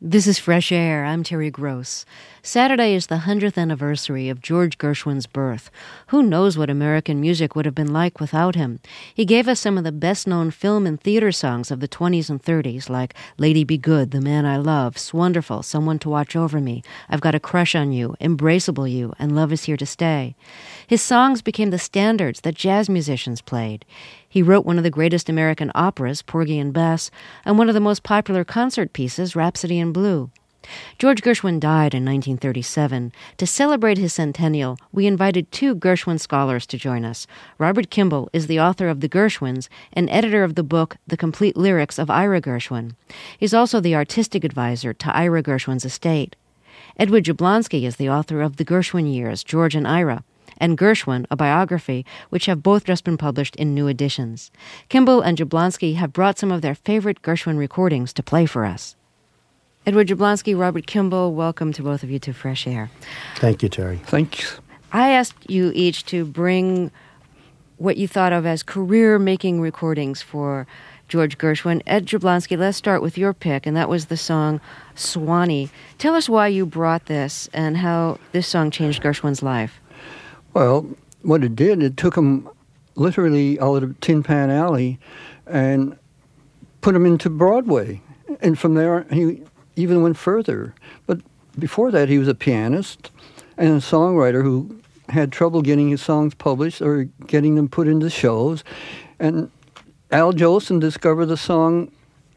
This is Fresh Air. I'm Terry Gross. Saturday is the 100th anniversary of George Gershwin's birth. Who knows what American music would have been like without him? He gave us some of the best-known film and theater songs of the 20s and 30s, like Lady Be Good, The Man I Love, Swonderful, Someone to Watch Over Me, I've Got a Crush on You, Embraceable You, and Love is Here to Stay. His songs became the standards that jazz musicians played. He wrote one of the greatest American operas, Porgy and Bess, and one of the most popular concert pieces, Rhapsody in Blue. George Gershwin died in 1937. To celebrate his centennial, we invited two Gershwin scholars to join us. Robert Kimball is the author of The Gershwins and editor of the book The Complete Lyrics of Ira Gershwin. He's also the artistic advisor to Ira Gershwin's estate. Edward Jablonski is the author of The Gershwin Years, George and Ira, and Gershwin, a biography, which have both just been published in new editions. Kimball and Jablonski have brought some of their favorite Gershwin recordings to play for us. Edward Jablonski, Robert Kimball, welcome to both of you to Fresh Air. Thank you, Terry. Thanks. I asked you each to bring what you thought of as career-making recordings for George Gershwin. Ed Jablonski, let's start with your pick, and that was the song Swanee. Tell us why you brought this and how this song changed Gershwin's life. Well, what it did, it took him literally out of Tin Pan Alley and put him into Broadway. And from there, he even went further. But before that, he was a pianist and a songwriter who had trouble getting his songs published or getting them put into shows. And Al Jolson discovered the song,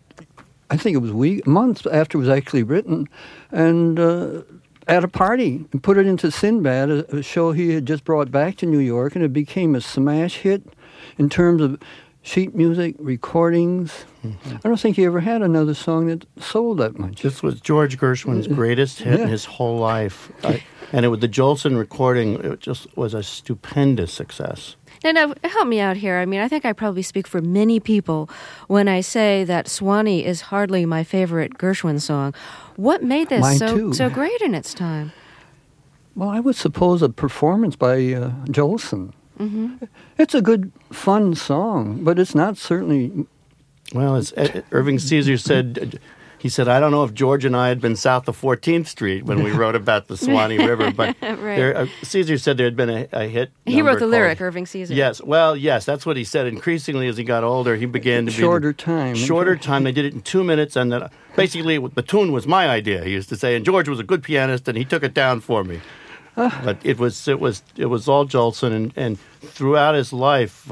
I think it was months after it was actually written, and at a party, and put it into Sinbad, a show he had just brought back to New York, and it became a smash hit in terms of sheet music, recordings. Mm-hmm. I don't think he ever had another song that sold that much. This was George Gershwin's greatest hit in his whole life. And it was the Jolson recording. It just was a stupendous success. Now, help me out here. I mean, I think I probably speak for many people when I say that Swanee is hardly my favorite Gershwin song. What made this so great in its time? Well, I would suppose a performance by Jolson. Mm-hmm. It's a good, fun song, but it's not certainly... Well, as Irving Caesar said, he said, I don't know if George and I had been south of 14th Street when we wrote about the Swanee River, but right. Caesar said there had been a hit. He wrote the lyric, Irving Caesar. Yes, that's what he said. Increasingly, as he got older, he began to Shorter time. They did it in 2 minutes, and then basically the tune was my idea, he used to say, and George was a good pianist, and he took it down for me. But it was all Jolson, and throughout his life,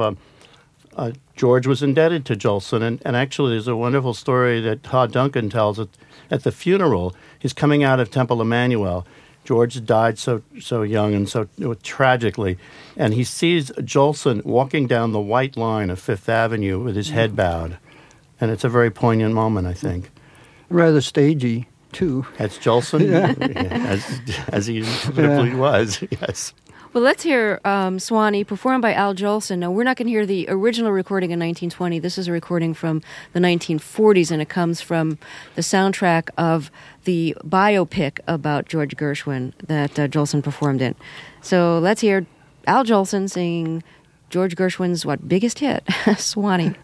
George was indebted to Jolson, and actually there's a wonderful story that Todd Duncan tells at the funeral. He's coming out of Temple Emmanuel. George died so young and so tragically, and he sees Jolson walking down the white line of Fifth Avenue with his head bowed, and it's a very poignant moment, I think. Rather stagey, too. That's Jolson, as he inevitably was, yes. Well, let's hear Swanee, performed by Al Jolson. Now, we're not going to hear the original recording in 1920. This is a recording from the 1940s, and it comes from the soundtrack of the biopic about George Gershwin that Jolson performed in. So let's hear Al Jolson singing George Gershwin's, biggest hit, Swanee.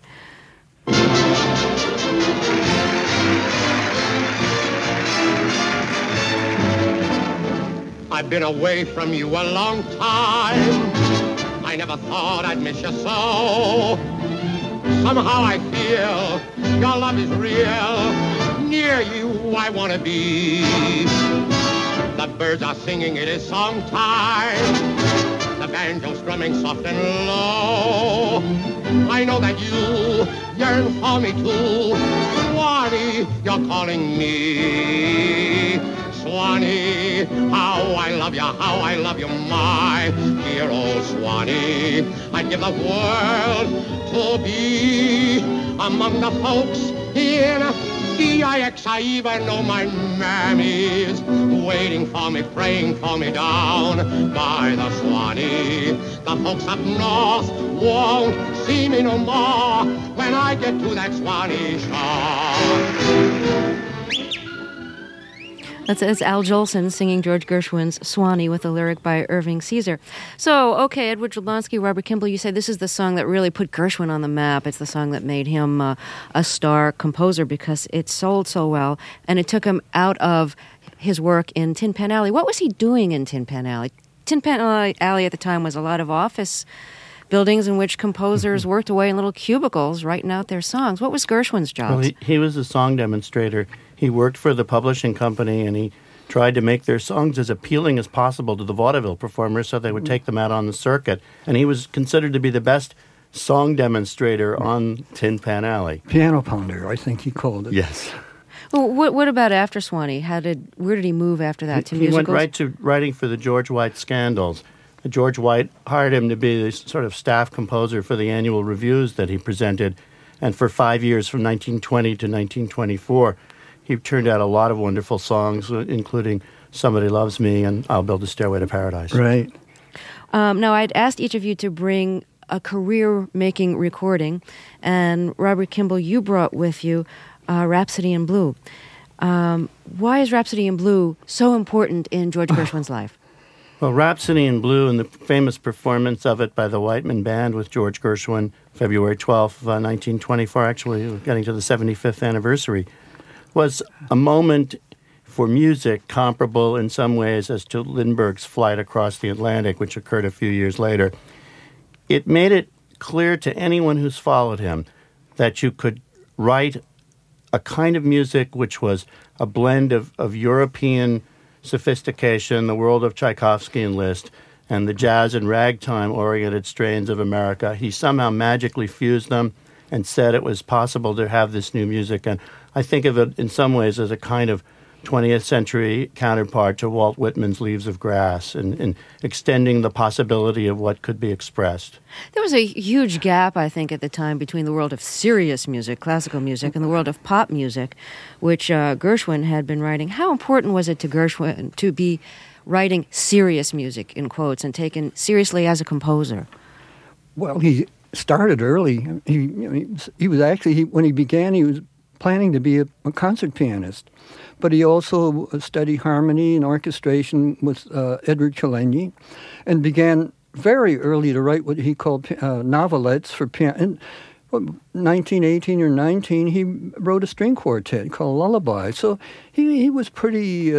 I've been away from you a long time. I never thought I'd miss you so. Somehow I feel your love is real. Near you I want to be. The birds are singing, it is song time. The banjo strumming soft and low. I know that you yearn for me too. Swanee, you're calling me. Swanee, how I love you, my dear old Swanee. I'd give the world to be among the folks in DIX. I even know my mammy's waiting for me, praying for me down by the Swanee. The folks up north won't see me no more when I get to that Swanee shore. That's Al Jolson singing George Gershwin's Swanee with a lyric by Irving Caesar. So, okay, Edward Jablonski, Robert Kimball, you say this is the song that really put Gershwin on the map. It's the song that made him a star composer because it sold so well, and it took him out of his work in Tin Pan Alley. What was he doing in Tin Pan Alley? Tin Pan Alley at the time was a lot of office buildings in which composers worked away in little cubicles writing out their songs. What was Gershwin's job? Well, he was a song demonstrator. He worked for the publishing company, and he tried to make their songs as appealing as possible to the vaudeville performers so they would take them out on the circuit. And he was considered to be the best song demonstrator on Tin Pan Alley. Piano pounder, I think he called it. Yes. Well, what about after Swanee? Where did he move after that? To He musicals? went right to writing for the George White Scandals. George White hired him to be the sort of staff composer for the annual reviews that he presented. And for 5 years, from 1920 to 1924, he turned out a lot of wonderful songs, including Somebody Loves Me and I'll Build a Stairway to Paradise. Right. Now, I'd asked each of you to bring a career-making recording, and Robert Kimball, you brought with you Rhapsody in Blue. Why is Rhapsody in Blue so important in George Gershwin's life? Well, Rhapsody in Blue and the famous performance of it by the Whiteman Band with George Gershwin, February 12th, 1924, actually getting to the 75th anniversary, was a moment for music comparable in some ways as to Lindbergh's Flight Across the Atlantic, which occurred a few years later. It made it clear to anyone who's followed him that you could write a kind of music which was a blend of European sophistication, the world of Tchaikovsky and Liszt, and the jazz and ragtime-oriented strains of America. He somehow magically fused them and said it was possible to have this new music. And I think of it in some ways as a kind of 20th century counterpart to Walt Whitman's Leaves of Grass and extending the possibility of what could be expressed. There was a huge gap, I think, at the time between the world of serious music, classical music, and the world of pop music, which Gershwin had been writing. How important was it to Gershwin to be writing serious music, in quotes, and taken seriously as a composer? Well, he started early. He was actually, when he began, he was planning to be a concert pianist. But he also studied harmony and orchestration with Edward Chelagny and began very early to write what he called novelettes for piano. In 1918 or 19, he wrote a string quartet called Lullaby. So he was pretty,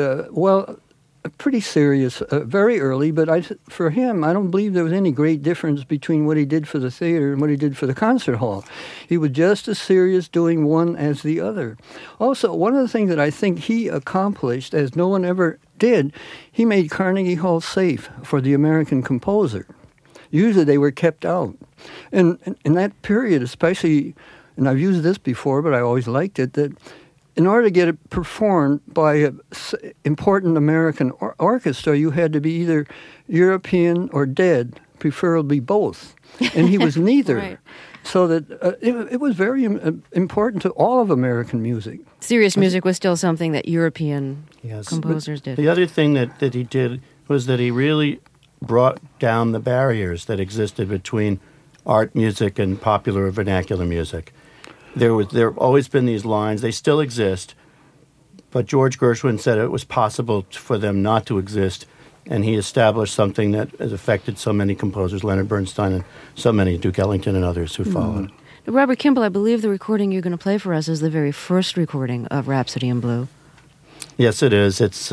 pretty serious very early, but for him, I don't believe there was any great difference between what he did for the theater and what he did for the concert hall. He was just as serious doing one as the other. Also, one of the things that I think he accomplished, as no one ever did, he made Carnegie Hall safe for the American composer. Usually they were kept out. And in that period, especially, and I've used this before, but I always liked it, that in order to get it performed by an important American orchestra, you had to be either European or dead, preferably both. And he was neither. Right. So that it was very important to all of American music. Serious music was still something that European composers did. The other thing that he did was that he really brought down the barriers that existed between art music and popular or vernacular music. There have always been these lines. They still exist, but George Gershwin said it was possible for them not to exist, and he established something that has affected so many composers, Leonard Bernstein and so many, Duke Ellington and others who followed. Now, Robert Kimball, I believe the recording you're going to play for us is the very first recording of Rhapsody in Blue. Yes, it is. It's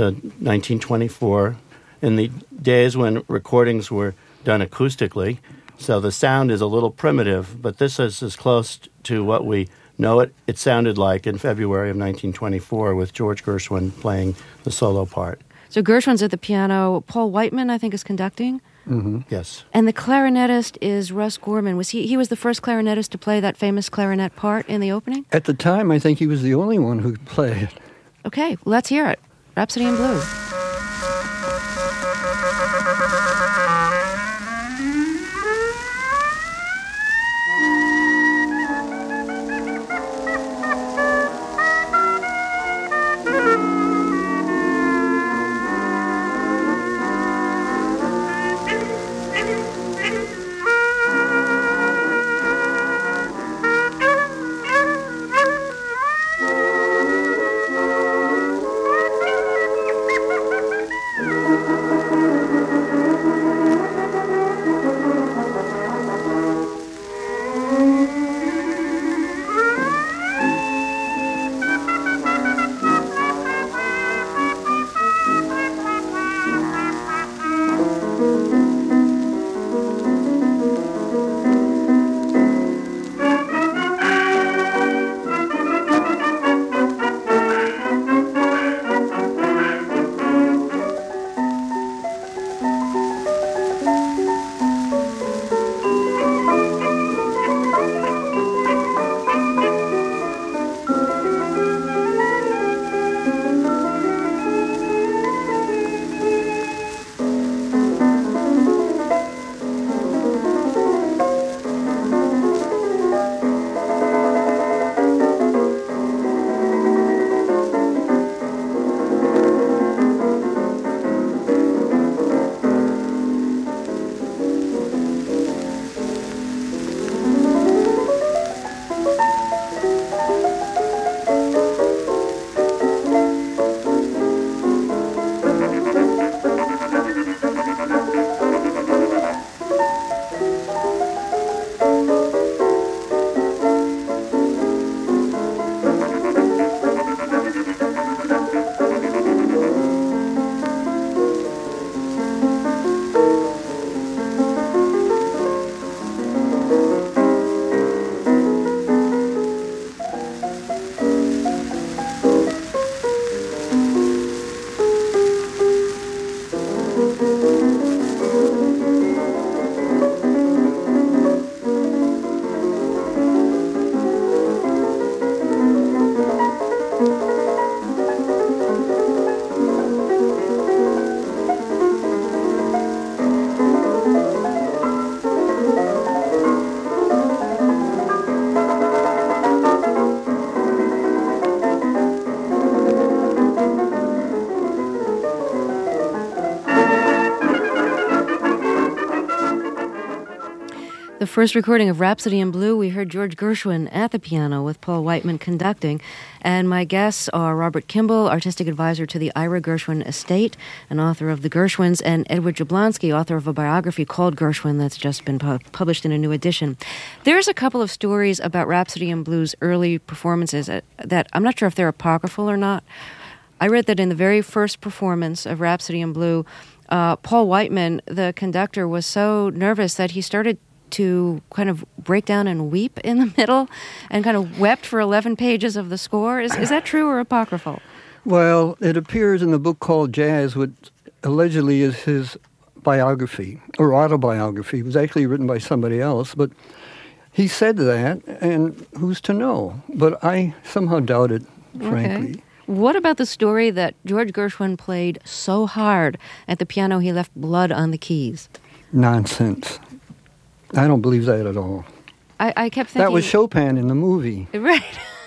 1924, in the days when recordings were done acoustically. So the sound is a little primitive, but this is as close to what we know it sounded like in February of 1924 with George Gershwin playing the solo part. So Gershwin's at the piano. Paul Whiteman, I think, is conducting. Mm-hmm. Yes. And the clarinetist is Russ Gorman. Was he was the first clarinetist to play that famous clarinet part in the opening? At the time, I think he was the only one who could play it. Okay, well, let's hear it. Rhapsody in Blue. The first recording of Rhapsody in Blue, we heard George Gershwin at the piano with Paul Whiteman conducting. And my guests are Robert Kimball, artistic advisor to the Ira Gershwin estate and author of The Gershwins, and Edward Jablonski, author of a biography called Gershwin that's just been published in a new edition. There's a couple of stories about Rhapsody in Blue's early performances that I'm not sure if they're apocryphal or not. I read that in the very first performance of Rhapsody in Blue, Paul Whiteman, the conductor, was so nervous that he started to kind of break down and weep in the middle and kind of wept for 11 pages of the score. Is that true or apocryphal? Well, it appears in a book called Jazz, which allegedly is his biography or autobiography. It was actually written by somebody else, but he said that, and who's to know? But I somehow doubt it, frankly. Okay. What about the story that George Gershwin played so hard at the piano he left blood on the keys? Nonsense. I don't believe that at all. I kept thinking... That was Chopin in the movie. Right.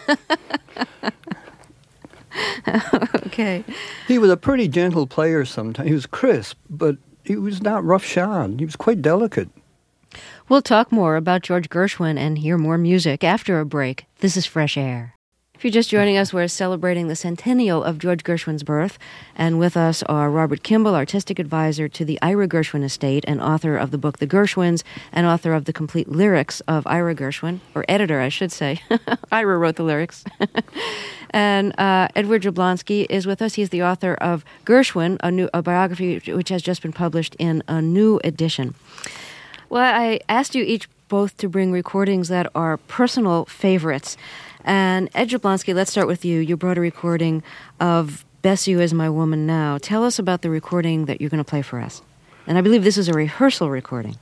Okay. He was a pretty gentle player sometimes. He was crisp, but he was not roughshod. He was quite delicate. We'll talk more about George Gershwin and hear more music after a break. This is Fresh Air. If you're just joining us, we're celebrating the centennial of George Gershwin's birth, and with us are Robert Kimball, artistic advisor to the Ira Gershwin estate and author of the book The Gershwins, and author of the complete lyrics of Ira Gershwin, or editor, I should say. Ira wrote the lyrics. And Edward Jablonski is with us. He's the author of Gershwin, a biography which has just been published in a new edition. Well, I asked you each both to bring recordings that are personal favorites. And Ed Jablonski, let's start with you. You brought a recording of Bess You Is My Woman Now. Tell us about the recording that you're going to play for us. And I believe this is a rehearsal recording.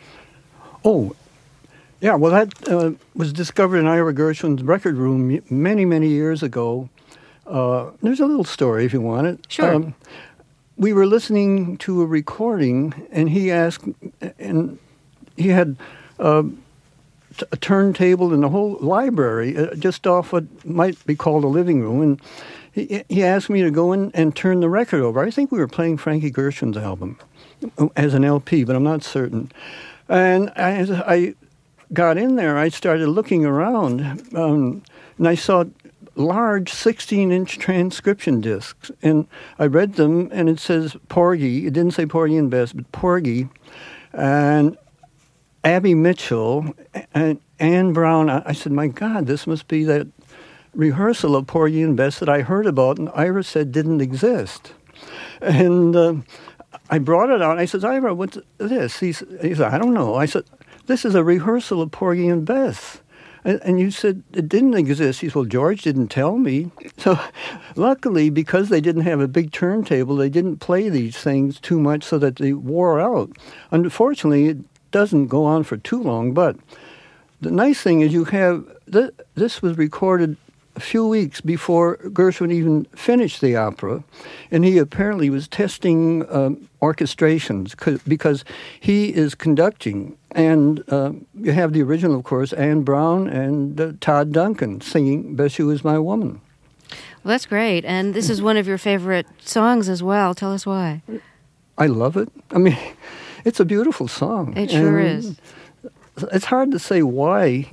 Oh, yeah, well, that was discovered in Ira Gershwin's record room many, many years ago. There's a little story if you want it. Sure. We were listening to a recording, and he asked, and he had a turntable in the whole library, just off what might be called a living room, and he asked me to go in and turn the record over. I think we were playing Frankie Gershwin's album as an LP, but I'm not certain. And as I got in there, I started looking around, and I saw large 16-inch transcription discs, and I read them, and it says Porgy. It didn't say Porgy and Bess, but Porgy, and Abby Mitchell, and Anne Brown. I said, my God, this must be that rehearsal of Porgy and Bess that I heard about, and Ira said didn't exist. And I brought it out, and I said, Ira, what's this? He said, I don't know. I said, this is a rehearsal of Porgy and Bess. And you said it didn't exist. He said, well, George didn't tell me. So luckily, because they didn't have a big turntable, they didn't play these things too much so that they wore out. Unfortunately, it doesn't go on for too long, but the nice thing is you have, this was recorded a few weeks before Gershwin even finished the opera, and he apparently was testing orchestrations because he is conducting, and you have the original, of course, Anne Brown and Todd Duncan singing Bess You Is My Woman. Well, that's great, and this is one of your favorite songs as well. Tell us why. I love it. I mean, it's a beautiful song. It sure is. It's hard to say why,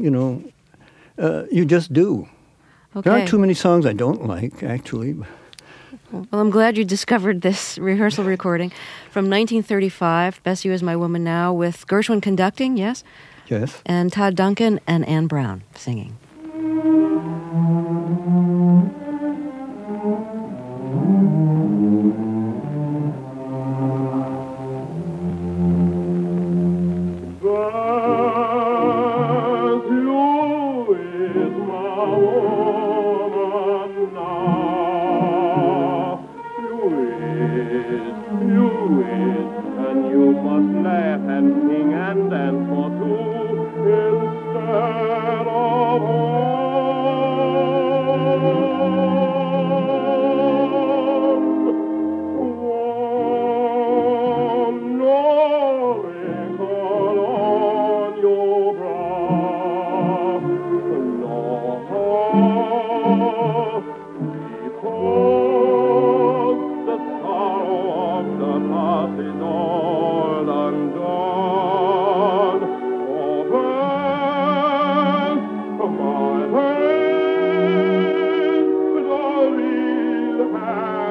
you just do. Okay. There aren't too many songs I don't like, actually. Well, I'm glad you discovered this rehearsal recording from 1935, Bess You Is My Woman Now, with Gershwin conducting, yes? Yes. And Todd Duncan and Anne Brown singing. Laugh and sing and dance for two instead of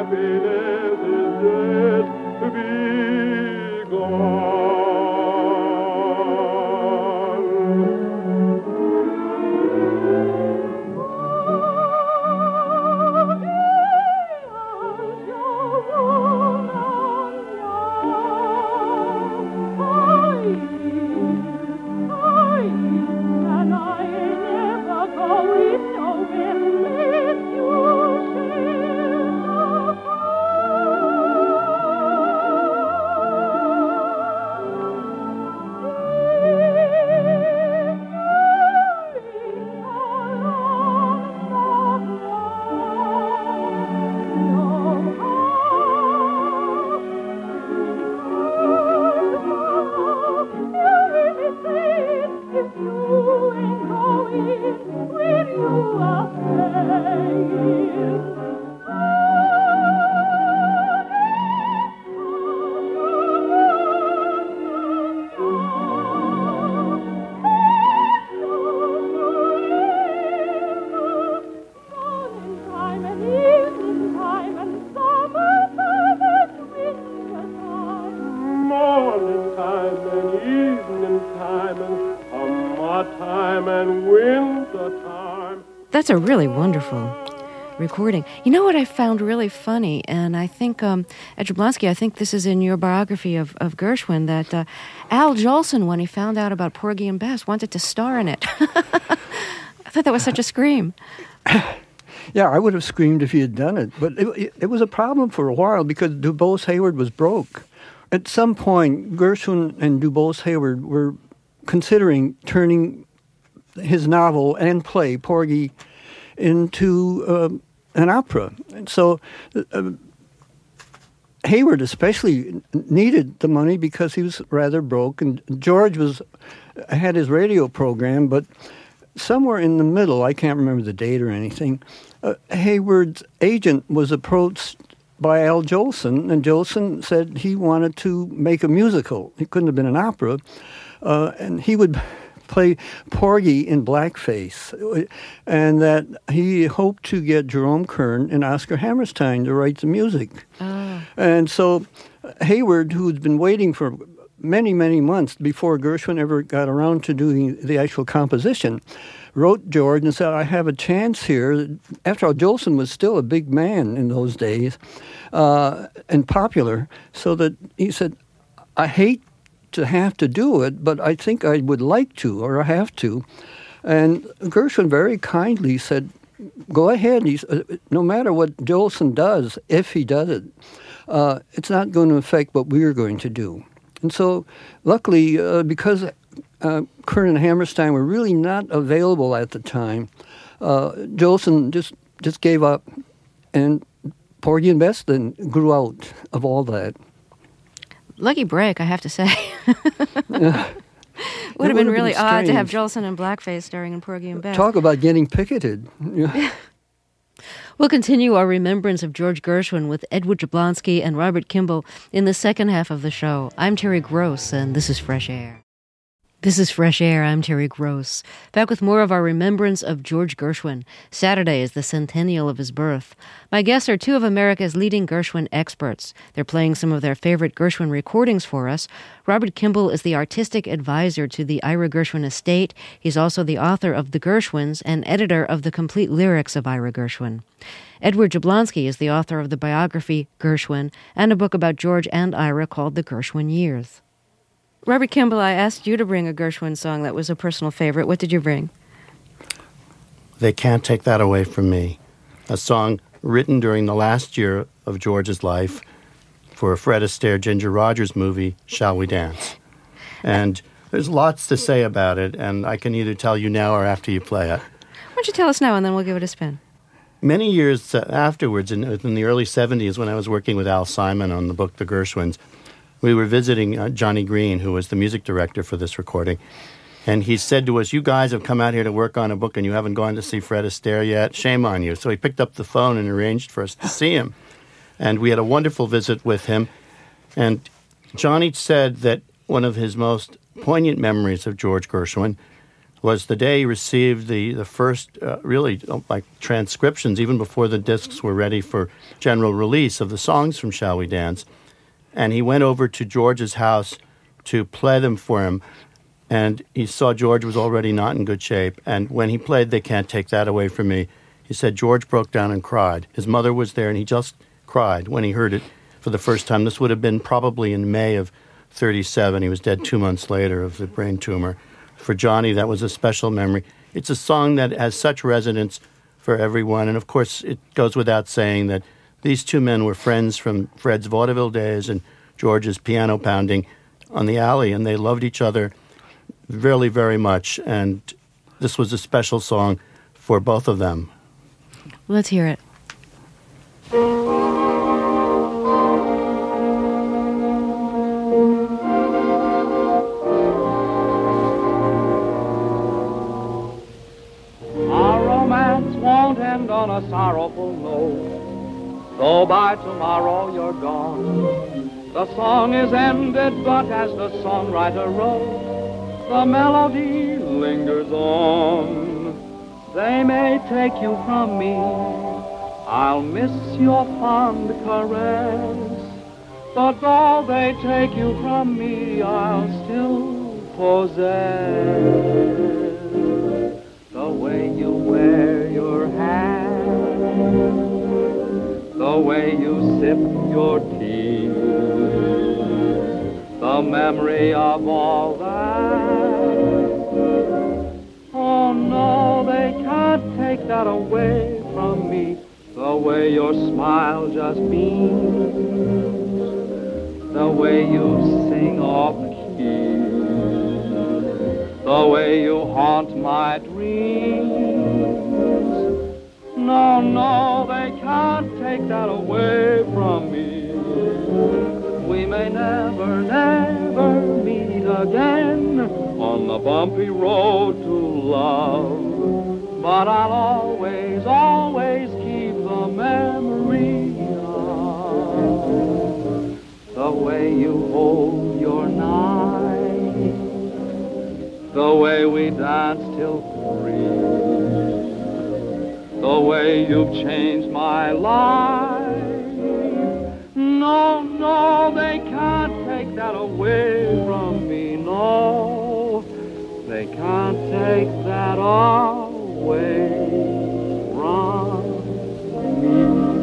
happiness is yet to be gone. That's a really wonderful recording. You know what I found really funny, and I think, Ed Jablonski, I think this is in your biography of Gershwin, that Al Jolson, when he found out about Porgy and Bess, wanted to star in it. I thought that was such a scream. Yeah, I would have screamed if he had done it. But it was a problem for a while because DuBose Hayward was broke. At some point, Gershwin and DuBose Hayward were considering turning his novel and play, Porgy, into an opera. And so Hayward especially needed the money because he was rather broke, and George had his radio program, but somewhere in the middle, I can't remember the date or anything, Hayward's agent was approached by Al Jolson, and Jolson said he wanted to make a musical. It couldn't have been an opera, and he would play Porgy in blackface, and that he hoped to get Jerome Kern and Oscar Hammerstein to write the music. Oh. And so Hayward, who'd been waiting for many, many months before Gershwin ever got around to doing the actual composition, wrote George and said, I have a chance here. After all, Jolson was still a big man in those days and popular, so that he said, I hate to have to do it, but I think I would like to, or I have to. And Gershwin very kindly said, go ahead. No matter what Jolson does, if he does it, it's not going to affect what we're going to do. And so, luckily, because Kern and Hammerstein were really not available at the time, Jolson just gave up, and Porgy and Bess then grew out of all that. Lucky break, I have to say. Would have been really odd to have Jolson in blackface starring in Porgy and Bess. Talk about getting picketed. We'll continue our remembrance of George Gershwin with Edward Jablonski and Robert Kimball in the second half of the show. I'm Terry Gross, and this is Fresh Air. This is Fresh Air. I'm Terry Gross. Back with more of our remembrance of George Gershwin. Saturday is the centennial of his birth. My guests are two of America's leading Gershwin experts. They're playing some of their favorite Gershwin recordings for us. Robert Kimball is the artistic advisor to the Ira Gershwin estate. He's also the author of The Gershwins and editor of the complete lyrics of Ira Gershwin. Edward Jablonski is the author of the biography Gershwin and a book about George and Ira called The Gershwin Years. Robert Kimball, I asked you to bring a Gershwin song that was a personal favorite. What did you bring? They Can't Take That Away From Me, a song written during the last year of George's life for a Fred Astaire, Ginger Rogers movie, Shall We Dance? And there's lots to say about it, and I can either tell you now or after you play it. Why don't you tell us now, and then we'll give it a spin. Many years afterwards, in the early 70s, when I was working with Al Simon on the book The Gershwins, we were visiting Johnny Green, who was the music director for this recording, and he said to us, you guys have come out here to work on a book and you haven't gone to see Fred Astaire yet? Shame on you. So he picked up the phone and arranged for us to see him. And we had a wonderful visit with him. And Johnny said that one of his most poignant memories of George Gershwin was the day he received the first, like transcriptions, even before the discs were ready for general release of the songs from Shall We Dance. And he went over to George's house to play them for him. And he saw George was already not in good shape. And when he played They Can't Take That Away From Me, he said George broke down and cried. His mother was there, and he just cried when he heard it for the first time. This would have been probably in May of 1937. He was dead 2 months later of the brain tumor. For Johnny, that was a special memory. It's a song that has such resonance for everyone. And, of course, it goes without saying that these two men were friends from Fred's vaudeville days and George's piano pounding on the alley, and they loved each other really, very much. And this was a special song for both of them. Let's hear it. On a sorrowful note, though by tomorrow you're gone. The song is ended, but as the songwriter wrote, the melody lingers on. They may take you from me, I'll miss your fond caress, but though they take you from me, I'll still possess the way you wear your hat, the way you sip your tea, the memory of all that. Oh no, they can't take that away from me, the way your smile just beams, the way you sing off key, the way you haunt my dreams. No, no, they can't take that away from me. We may never, never meet again on the bumpy road to love, but I'll always, always keep the memory of the way you hold your knife, the way we danced till 3, the way you've changed my life. No, no, they can't take that away from me. No, they can't take that away from me.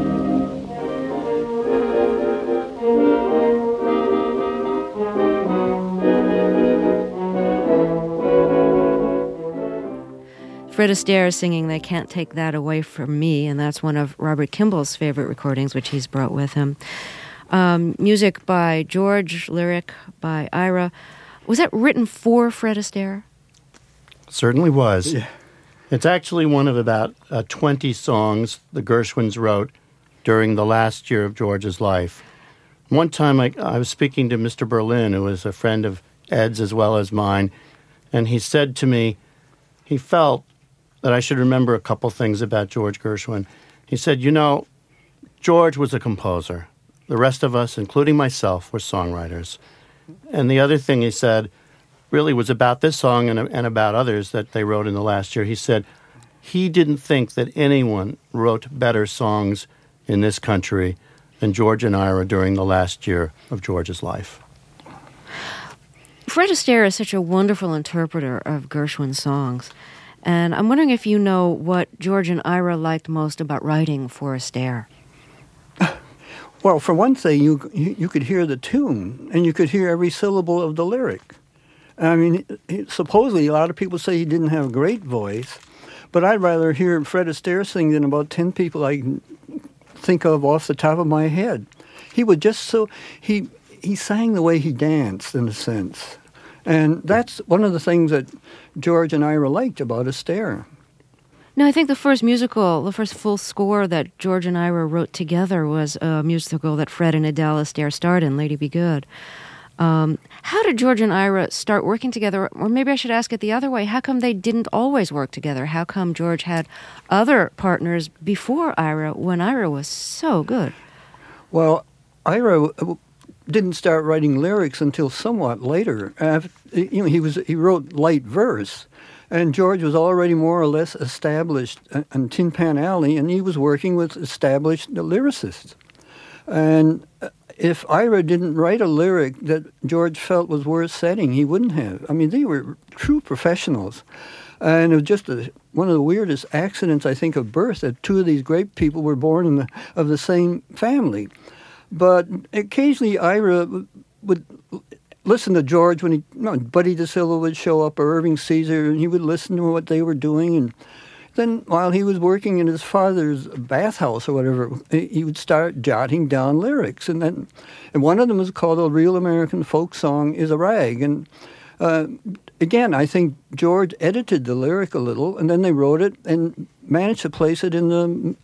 Fred Astaire singing They Can't Take That Away From Me, and that's one of Robert Kimball's favorite recordings, which he's brought with him. Music by George, lyric by Ira. Was that written for Fred Astaire? Certainly was. Yeah. It's actually one of about 20 songs the Gershwins wrote during the last year of George's life. One time I was speaking to Mr. Berlin, who was a friend of Ed's as well as mine, and he said to me he felt that I should remember a couple things about George Gershwin. He said, you know, George was a composer. The rest of us, including myself, were songwriters. And the other thing he said really was about this song and about others that they wrote in the last year. He said he didn't think that anyone wrote better songs in this country than George and Ira during the last year of George's life. Fred Astaire is such a wonderful interpreter of Gershwin's songs. And I'm wondering if you know what George and Ira liked most about writing for Astaire. Well, for one thing, you could hear the tune, and you could hear every syllable of the lyric. I mean, supposedly a lot of people say he didn't have a great voice, but I'd rather hear Fred Astaire sing than about 10 people I can think of off the top of my head. He would just he sang the way he danced, in a sense. And that's one of the things that George and Ira liked about Astaire. No, I think the first full score that George and Ira wrote together was a musical that Fred and Adele Astaire starred in, Lady Be Good. How did George and Ira start working together? Or maybe I should ask it the other way. How come they didn't always work together? How come George had other partners before Ira when Ira was so good? Well, Ira didn't start writing lyrics until somewhat later. He wrote light verse, And George was already more or less established on Tin Pan Alley, and he was working with established lyricists. And if Ira didn't write a lyric that George felt was worth setting, he wouldn't have. I mean, they were true professionals. And it was just one of the weirdest accidents, I think, of birth, that two of these great people were born of the same family. But occasionally Ira would listen to George when Buddy DeSilva would show up, or Irving Caesar, and he would listen to what they were doing. And then while he was working in his father's bathhouse or whatever, he would start jotting down lyrics. And one of them was called A Real American Folk Song is a Rag. And again, I think George edited the lyric a little, and then they wrote it and managed to place it in the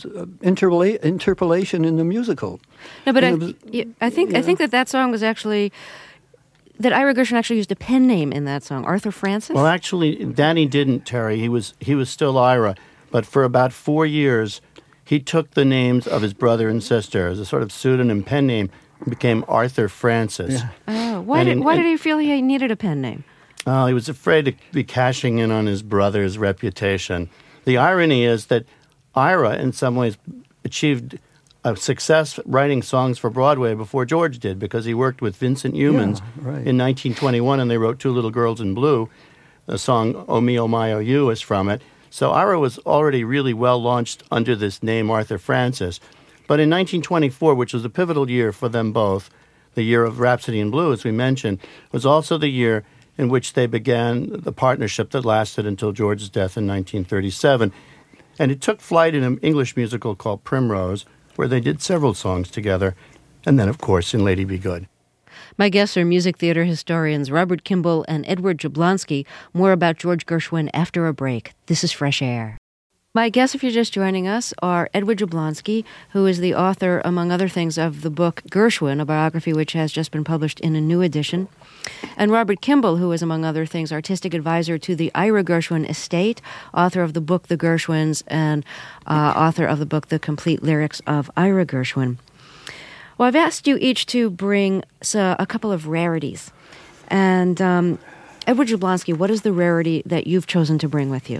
interpolation in the musical. No, but I think that song was actually, that Ira Gershwin actually used a pen name in that song, Arthur Francis? Well, actually, Danny didn't, Terry. He was still Ira, but for about 4 years, he took the names of his brother and sister as a sort of pseudonym pen name, and became Arthur Francis. Yeah. Oh, why did he feel he needed a pen name? He was afraid to be cashing in on his brother's reputation. The irony is that Ira, in some ways, achieved a success writing songs for Broadway before George did, because he worked with Vincent Youmans in 1921, and they wrote Two Little Girls in Blue. The song Oh Me, Oh My, Oh You is from it. So Ira was already really well launched under this name, Arthur Francis. But in 1924, which was a pivotal year for them both, the year of Rhapsody in Blue, as we mentioned, was also the year in which they began the partnership that lasted until George's death in 1937. And it took flight in an English musical called Primrose, where they did several songs together, and then, of course, in Lady Be Good. My guests are music theater historians Robert Kimball and Edward Jablonski. More about George Gershwin after a break. This is Fresh Air. My guests, if you're just joining us, are Edward Jablonski, who is the author, among other things, of the book Gershwin, a biography which has just been published in a new edition, and Robert Kimball, who is, among other things, artistic advisor to the Ira Gershwin estate, author of the book The Gershwins, and author of the book The Complete Lyrics of Ira Gershwin. Well, I've asked you each to bring a couple of rarities. And Edward Jablonski, what is the rarity that you've chosen to bring with you?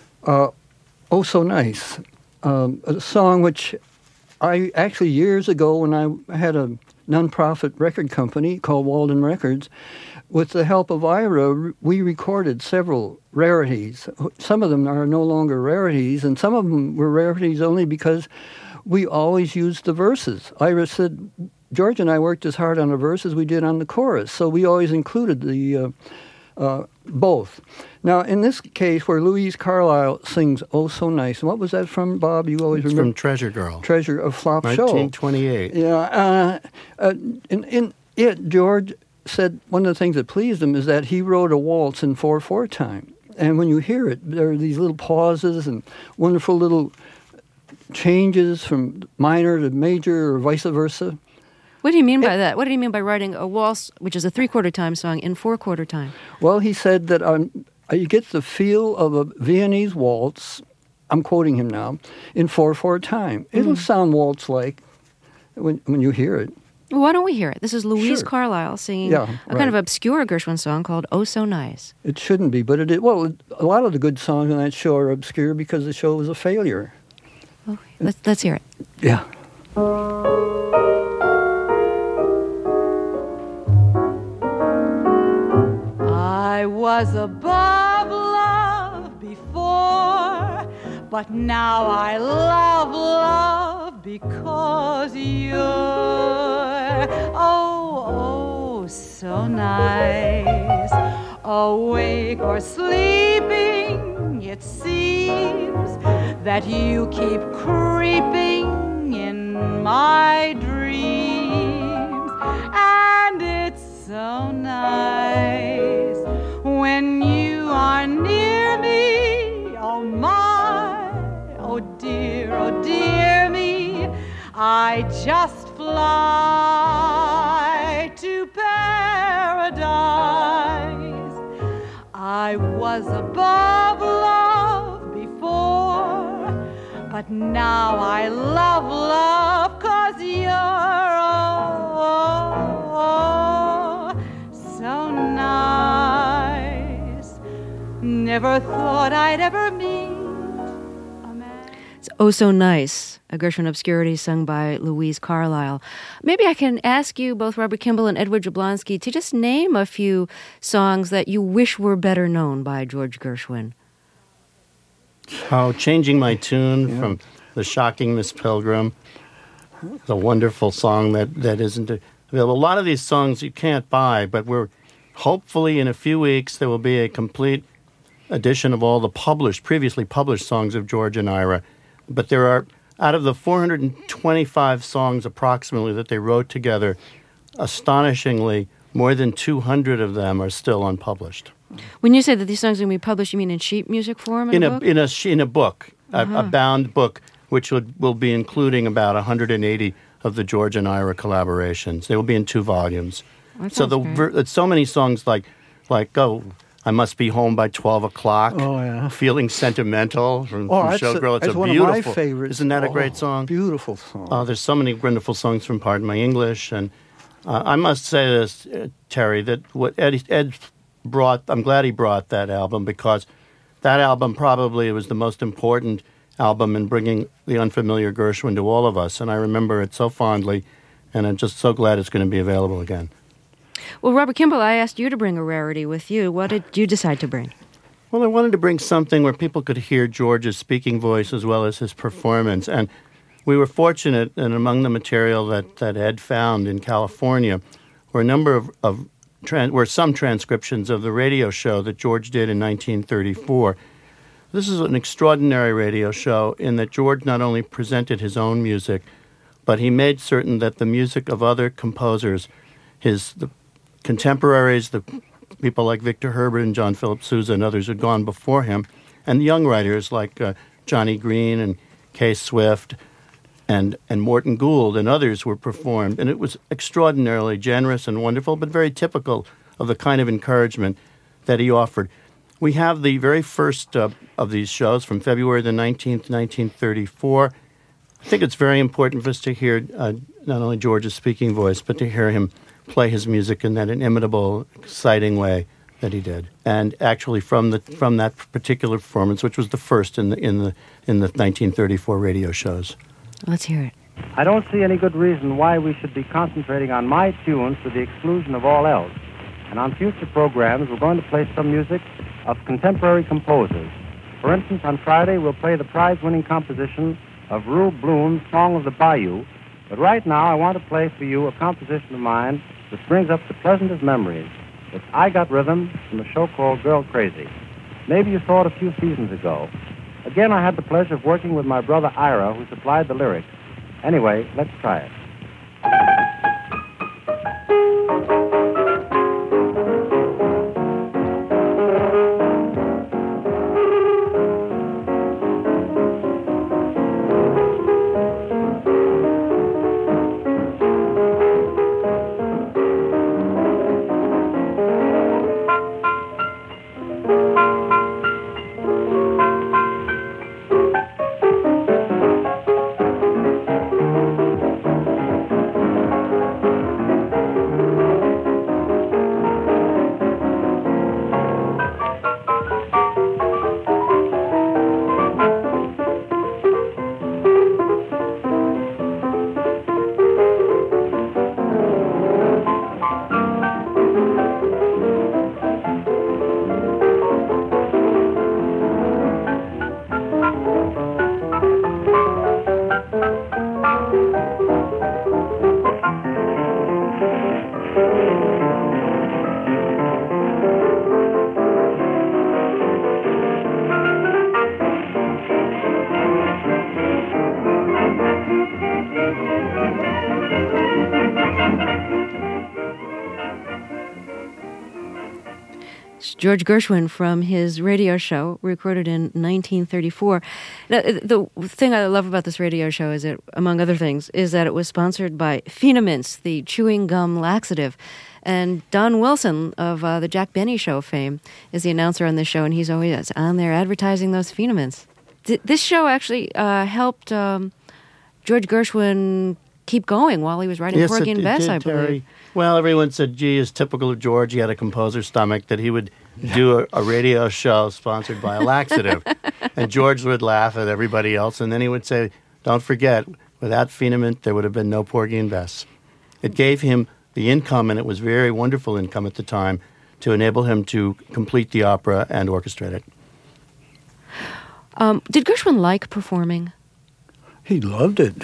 Oh So Nice, a song which I actually, years ago, when I had a nonprofit record company called Walden Records, with the help of Ira, we recorded several rarities. Some of them are no longer rarities, and some of them were rarities only because we always used the verses. Ira said, George and I worked as hard on the verses we did on the chorus, so we always included the both. Now, in this case, where Louise Carlyle sings "Oh So Nice," and what was that from, Bob? You always remember? From Treasure Girl. Treasure of Flop Show. 1928. Yeah. In it, George said one of the things that pleased him is that he wrote a waltz in 4/4 time. And when you hear it, there are these little pauses and wonderful little changes from minor to major or vice versa. What do you mean by that? What do you mean by writing a waltz, which is a 3/4 time song, in 4/4 time? Well, he said that you get the feel of a Viennese waltz, I'm quoting him now, in 4/4 time. It'll sound waltz-like when you hear it. Well, why don't we hear it? This is Louise Sure. Carlyle singing a kind of obscure Gershwin song called "Oh So Nice." It shouldn't be, but it is. Well, a lot of the good songs on that show are obscure because the show was a failure. Okay, let's hear it. Yeah. I was above love before, but now I love because you're oh so nice. Awake or sleeping, it seems that you keep creeping in my dreams, and it's so nice when you are near me. Oh my, oh dear me, I just fly to paradise. I was above love before, but now I love 'cause you're so nice. never thought I'd ever meet a man. It's Oh So Nice, a Gershwin obscurity sung by Louise Carlyle. Maybe I can ask you, both Robert Kimball and Edward Jablonski, to just name a few songs that you wish were better known by George Gershwin. Oh, Changing My Tune from The Shocking Miss Pilgrim. It's a wonderful song that isn't available. A lot of these songs you can't buy, but we're hopefully in a few weeks there will be a complete edition of all the previously published songs of George and Ira. But there are, out of the 425 songs approximately that they wrote together, astonishingly, more than 200 of them are still unpublished. When you say that these songs are going to be published, you mean in sheet music form? In a book, a bound book, which will be including about 180 of the George and Ira collaborations. They will be in 2 volumes. So so many songs like I Must Be Home by 12 o'clock. Oh, yeah. Feeling Sentimental from Showgirl. It's a one beautiful, of my favorites. Isn't that a great song? Beautiful song. There's so many wonderful songs from Pardon My English. And I must say this, Terry, that what Ed brought, I'm glad he brought that album, because that album probably was the most important album in bringing the unfamiliar Gershwin to all of us. And I remember it so fondly, and I'm just so glad it's going to be available again. Well, Robert Kimball, I asked you to bring a rarity with you. What did you decide to bring? Well, I wanted to bring something where people could hear George's speaking voice as well as his performance. And we were fortunate, and among the material that Ed found in California were a number were some transcriptions of the radio show that George did in 1934. This is an extraordinary radio show in that George not only presented his own music, but he made certain that the music of other composers, the contemporaries, the people like Victor Herbert and John Philip Sousa and others who had gone before him, and the young writers like Johnny Green and Kay Swift and Morton Gould and others were performed. And it was extraordinarily generous and wonderful, but very typical of the kind of encouragement that he offered. We have the very first of these shows from February the 19th, 1934. I think it's very important for us to hear not only George's speaking voice, but to hear him play his music in that inimitable, exciting way that he did. And actually, from that particular performance, which was the first in the 1934 radio shows. Let's hear it. I don't see any good reason why we should be concentrating on my tunes to the exclusion of all else. And on future programs, we're going to play some music of contemporary composers. For instance, on Friday, we'll play the prize-winning composition of Rube Bloom's Song of the Bayou. But right now, I want to play for you a composition of mine that brings up the pleasantest memories. It's I Got Rhythm from a show called Girl Crazy. Maybe you saw it a few seasons ago. Again, I had the pleasure of working with my brother Ira, who supplied the lyrics. Anyway, let's try it. George Gershwin from his radio show, recorded in 1934. Now, the thing I love about this radio show is that, among other things, is that it was sponsored by Phenomins, the chewing gum laxative. And Don Wilson of the Jack Benny Show fame is the announcer on this show, and he's always on there advertising those Phenomins. This show actually helped George Gershwin keep going while he was writing Yes, Porgy and Bess, I believe. Terry. Well, everyone said, gee, it's typical of George. He had a composer's stomach, that he would do a radio show sponsored by a laxative. And George would laugh at everybody else, and then he would say, don't forget, without Phenoment, there would have been no Porgy and Bess. It gave him the income, and it was very wonderful income at the time, to enable him to complete the opera and orchestrate it. Did Gershwin like performing? He loved it.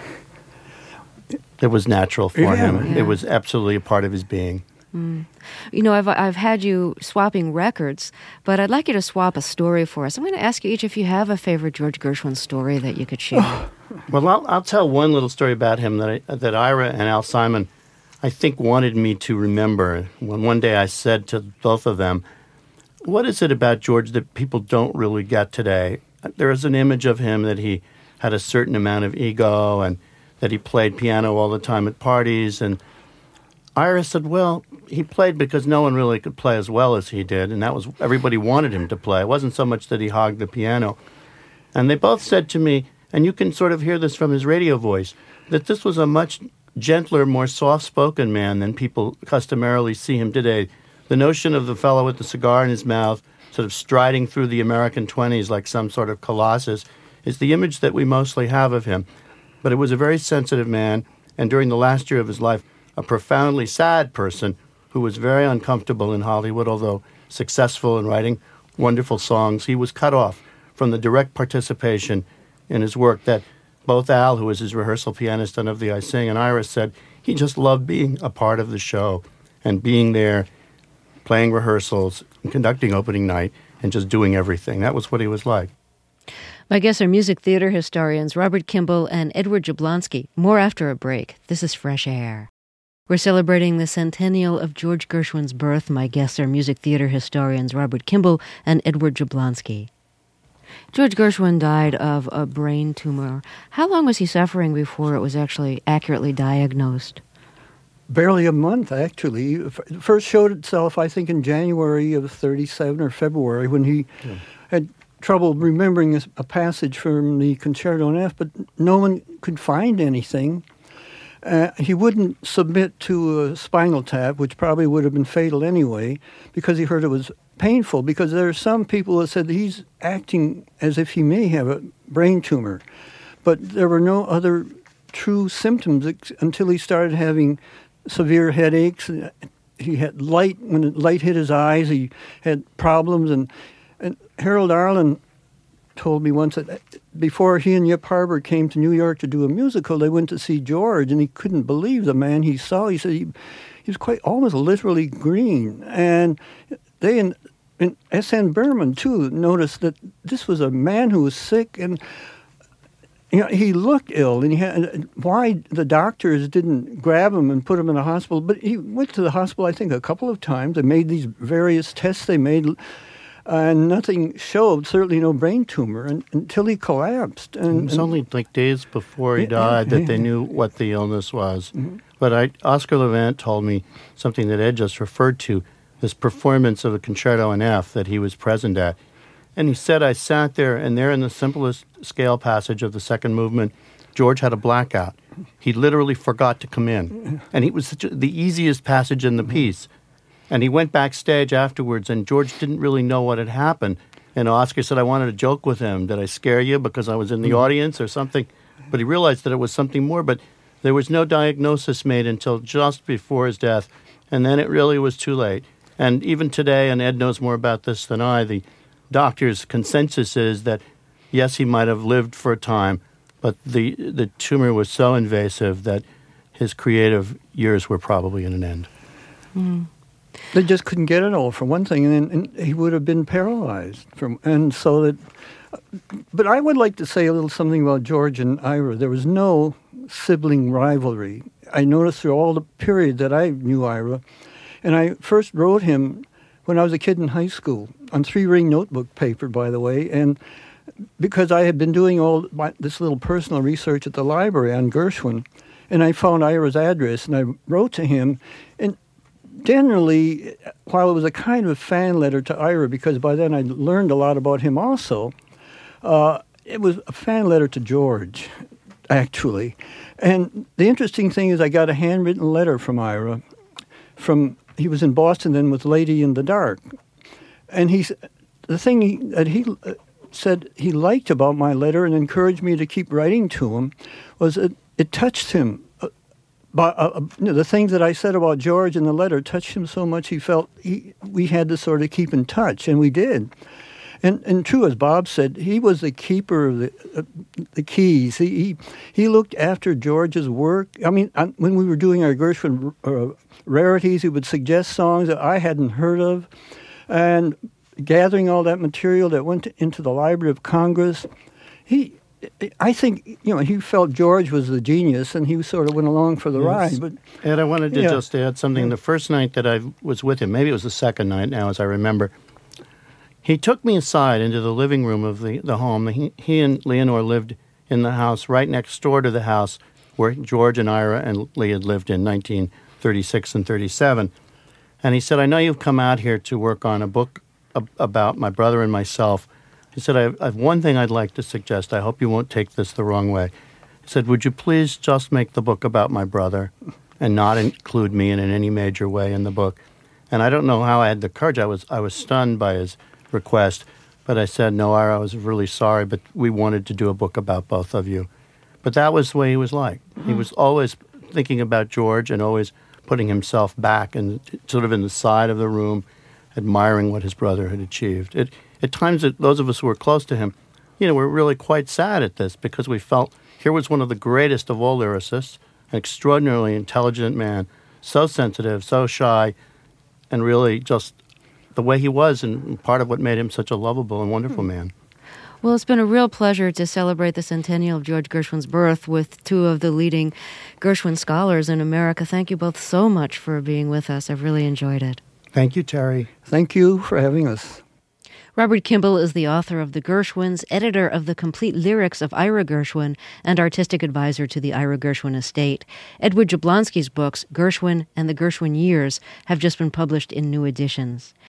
It was natural for him. Yeah. It was absolutely a part of his being. You know, I've had you swapping records, but I'd like you to swap a story for us. I'm going to ask you each if you have a favorite George Gershwin story that you could share. Well, I'll tell one little story about him that Ira and Al Simon, I think, wanted me to remember. When one day I said to both of them, what is it about George that people don't really get today? There is an image of him that he had a certain amount of ego and that he played piano all the time at parties. And Ira said, well, he played because no one really could play as well as he did, and that was everybody wanted him to play. It wasn't so much that he hogged the piano. And they both said to me, and you can sort of hear this from his radio voice, that this was a much gentler, more soft-spoken man than people customarily see him today. The notion of the fellow with the cigar in his mouth, sort of striding through the American 20s like some sort of colossus, is the image that we mostly have of him. But it was a very sensitive man, and during the last year of his life, a profoundly sad person who was very uncomfortable in Hollywood, although successful in writing wonderful songs. He was cut off from the direct participation in his work that both Al, who was his rehearsal pianist on Of Thee I Sing, and Iris said he just loved being a part of the show and being there, playing rehearsals, conducting opening night, and just doing everything. That was what he was like. My guests are music theater historians Robert Kimball and Edward Jablonski. More after a break. This is Fresh Air. We're celebrating the centennial of George Gershwin's birth. My guests are music theater historians Robert Kimball and Edward Jablonski. George Gershwin died of a brain tumor. How long was he suffering before it was actually accurately diagnosed? Barely a month, actually. It first showed itself, I think, in January of 1937 or February, when he had trouble remembering a passage from the Concerto in F, but no one could find anything. He wouldn't submit to a spinal tap, which probably would have been fatal anyway, because he heard it was painful, because there are some people that said he's acting as if he may have a brain tumor. But there were no other true symptoms until he started having severe headaches. He had when the light hit his eyes, he had problems. And Harold Arlen told me once that before he and Yip Harburg came to New York to do a musical, they went to see George, and he couldn't believe the man he saw. He said he was quite almost literally green. And they and S.N. Berman, too, noticed that this was a man who was sick, and he looked ill, and he had why the doctors didn't grab him and put him in the hospital. But he went to the hospital, I think, a couple of times. They made these various tests they made, and nothing showed, certainly no brain tumor, until he collapsed. It was only like days before he died that they knew what the illness was. Mm-hmm. But Oscar Levant told me something that Ed just referred to, this performance of a Concerto in F that he was present at. And he said, I sat there, and there in the simplest scale passage of the second movement, George had a blackout. He literally forgot to come in. And it was the easiest passage in the piece. And he went backstage afterwards, and George didn't really know what had happened. And Oscar said, I wanted to joke with him. Did I scare you because I was in the audience or something? But he realized that it was something more. But there was no diagnosis made until just before his death. And then it really was too late. And even today, and Ed knows more about this than I, the doctor's consensus is that, yes, he might have lived for a time, but the tumor was so invasive that his creative years were probably at an end. Mm. They just couldn't get it all, for one thing, and he would have been paralyzed. But I would like to say a little something about George and Ira. There was no sibling rivalry. I noticed through all the period that I knew Ira, and I first wrote him when I was a kid in high school, on 3-ring notebook paper, by the way, and because I had been doing all this little personal research at the library on Gershwin, and I found Ira's address, and I wrote to him, and generally, while it was a kind of fan letter to Ira, because by then I'd learned a lot about him also, it was a fan letter to George. actually. And the interesting thing is I got a handwritten letter from Ira. He was in Boston then with Lady in the Dark. And the thing that he said he liked about my letter and encouraged me to keep writing to him was it touched him. The things that I said about George in the letter touched him so much he felt we had to sort of keep in touch, and we did. And true, as Bob said, he was the keeper of the keys. He looked after George's work. I mean, when we were doing our Gershwin rarities, he would suggest songs that I hadn't heard of, and gathering all that material that went into the Library of Congress. I think, he felt George was the genius, and he sort of went along for the ride. But Ed, I wanted to just add something. The first night that I was with him, maybe it was the second night now, as I remember, he took me aside into the living room of the home. He and Leonore lived in the house right next door to the house where George and Ira and Lee had lived in 1936 and 37. And he said, I know you've come out here to work on a book about my brother and myself. He said, I have one thing I'd like to suggest. I hope you won't take this the wrong way. He said, would you please just make the book about my brother and not include me in any major way in the book? And I don't know how I had the courage. I was stunned by his request, but I said, no, Ira, I was really sorry, but we wanted to do a book about both of you. But that was the way he was like. He was always thinking about George and always putting himself back and sort of in the side of the room, admiring what his brother had achieved. At times, those of us who were close to him, were really quite sad at this because we felt here was one of the greatest of all lyricists, an extraordinarily intelligent man, so sensitive, so shy, and really just the way he was and part of what made him such a lovable and wonderful man. Well, it's been a real pleasure to celebrate the centennial of George Gershwin's birth with two of the leading Gershwin scholars in America. Thank you both so much for being with us. I've really enjoyed it. Thank you, Terry. Thank you for having us. Robert Kimball is the author of The Gershwins, editor of the complete lyrics of Ira Gershwin, and artistic advisor to the Ira Gershwin estate. Edward Jablonski's books, Gershwin and the Gershwin Years, have just been published in new editions.